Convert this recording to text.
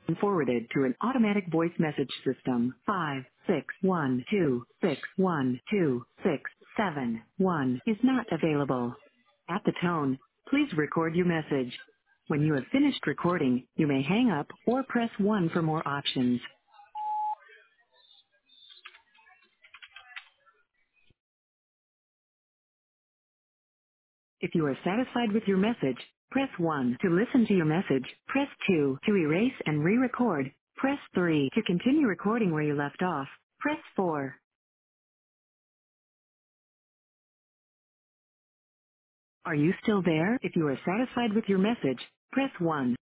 and forwarded to an automatic voice message system. 561261267 is not available. At the tone, please record your message. When you have finished recording, you may hang up or press 1 for more options. If you are satisfied with your message, press 1 to listen to your message. Press 2 to erase and re-record. Press 3 to continue recording where you left off. Press 4. Are you still there? If you are satisfied with your message, press 1.